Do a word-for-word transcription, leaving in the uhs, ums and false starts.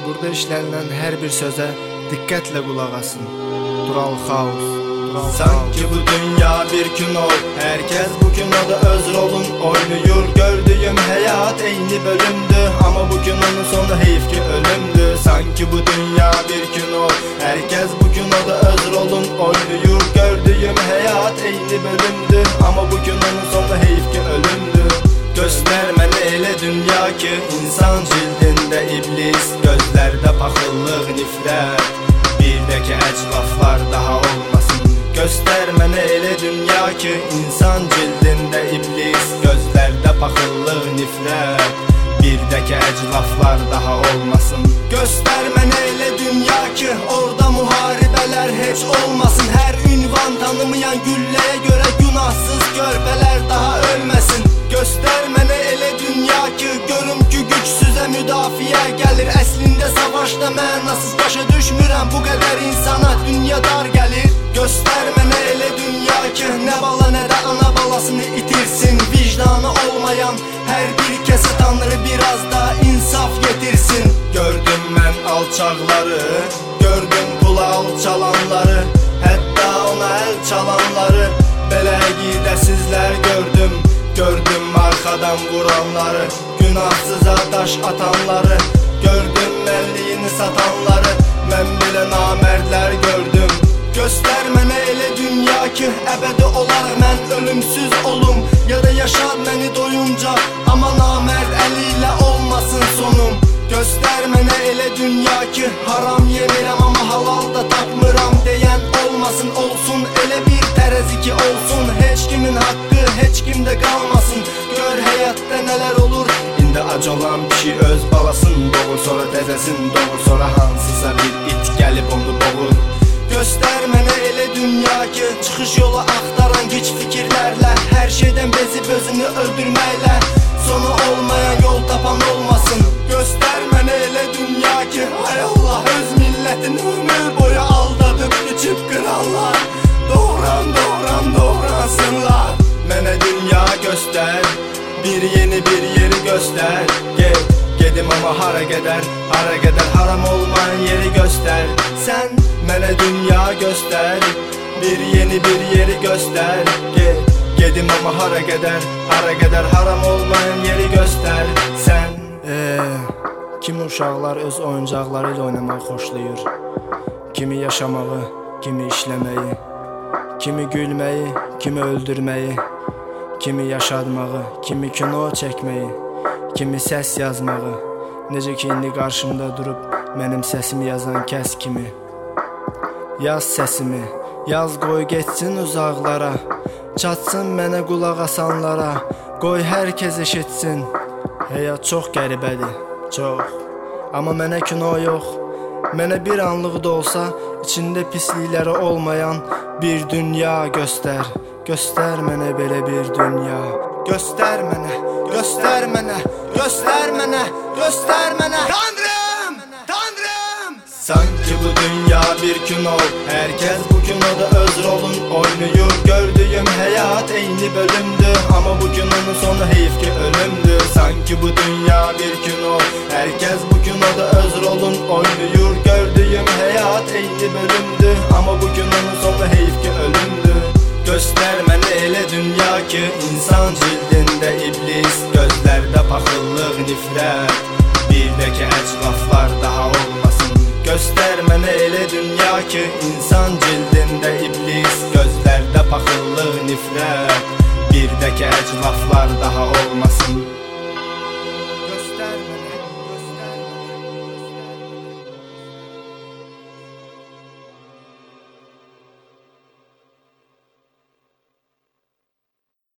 Burada işlənilən hər bir sözə diqqətlə qulaq asın. Dural Xaus. Dural Sanki bu dünya bir kino, herkes bu kinoda öz rolun oynuyor. Gördüğüm hayat eyni bölümdü, ama bu kinonun sonu heyif ki ölümdü. Sanki bu dünya bir kino, herkes bu kinoda öz rolun oynuyor. Gördüğüm hayat eyni bölümdü, ama bu kinonun sonu heyif ki ölümdü. Göstermene elə dünya ki, insan cildində iblis, gözlərdə paxıllıq, nifrət, bir də ki əclaflar daha olmasın. Göstermene elə dünya ki, insan cildində iblis, gözlərdə paxıllıq, nifrət, bir də ki əclaflar daha olmasın. Göstermene elə dünya ki, orada müharibələr heç olmasın. Hər ünvan tanımayan gülləyə görə günahsız körpələr daha ölməsin. Göstermene elə dünya ki, görüm ki gücsüzə müdafiə gəlir. Əslində savaşda mənasız başa düşmürəm, bu qədər insana dünya dar gəlir. Göstermene elə dünya ki, nə bala nə də ana balasını itirsin. Vicdanı olmayan hər bir kəsə Tanrı biraz da insaf getirsin. Gördüm mən alçaqları, gördüm pula alçalanları, hətta ona əl çalanları, belə qidəsizlər gördüm. Gördüm arkadan vuranları, günahsıza taş atanları, gördüm mənliyini satanları, mən belə namərdlər gördüm. Göstermene elə dünya ki, əbədi olar mən ölümsüz olum, ya da yaşad məni doyunca, amma namərd əli ilə olmasın sonum. Göstermene elə dünya ki, haram yemirəm amma halal da tapmıram deyən olmasın. Olsun elə bir tərəzi ki olsun, heç kimin haqqı heç kimdə qalmasın. Gör həyatda nələr olur, indi ac olan kişi öz balasını doğur, sonra təzəsin doğur, sonra hansısa bir it gəlib onu boğur. Göstermene elə dünya ki, çıxış yolu axtaran gic fikirlərlə, hər şeydən bezib özünü öldürməklə, sonu olmayan yol tapan olmasın. Göstermene elə dünya ki, hay Allah, öz millətini ömür boyu aldadıb biçib qıranlar, doğran doğran doğransınlar. Mənə dünya göster, bir yeni bir yeri göster. Get, gedim ama hara gedər, hara gedər, haram olmayan yeri göster. Sən mənə dünya göster, bir yeni bir yeri göster. Get, gedim ama hara gedər, hara gedər, haram olmayan yeri göster. Sən Eee, kimi uşaqlar öz oyuncaqları ilə oynamağı xoşlayır. Kimi yaşamağı, kimi işləməyi, kimi gülməyi, kimi öldürməyi, kimi yaşadmağı, kimi kino çəkməyi, kimi səs yazmağı. Necə ki indi qarşımda durub mənim səsimi yazan kəs kimi. Yaz səsimi, yaz qoy getsin uzaqlara, çatsın mənə qulaq asanlara, qoy hər kəs eşitsin. Həyat çox qəribədir, çox. Amma mənə kino yox, mənə bir anlıq da olsa içində pislikləri olmayan bir dünya göstər. Göstər mənə belə bir dünya. Göstər mənə, göstər mənə, göstər mənə, göstər mənə. Tanrım, Tanrım. Sanki bu dünya bir kino, herkes bu kinoda öz rolun oynuyor. Gördüğüm hayat eyni bölümdü, ama bu kinonun sonu heyif ki ölümdü. Sanki bu dünya bir kino, herkes bu kinoda öz rolun oynuyor. Gördüğüm hayat eyni bölümdü, ama bu kinonun sonu heyif ki ölümdü. Göstermene elə dünya ki, insan cildində iblis, gözlərdə paxıllıq, nifrət, bir də ki əclaflar daha olmasın. Göstermene elə dünya ki, insan cildində iblis, gözlərdə paxıllıq, nifrət, bir də ki əclaflar daha olmasın.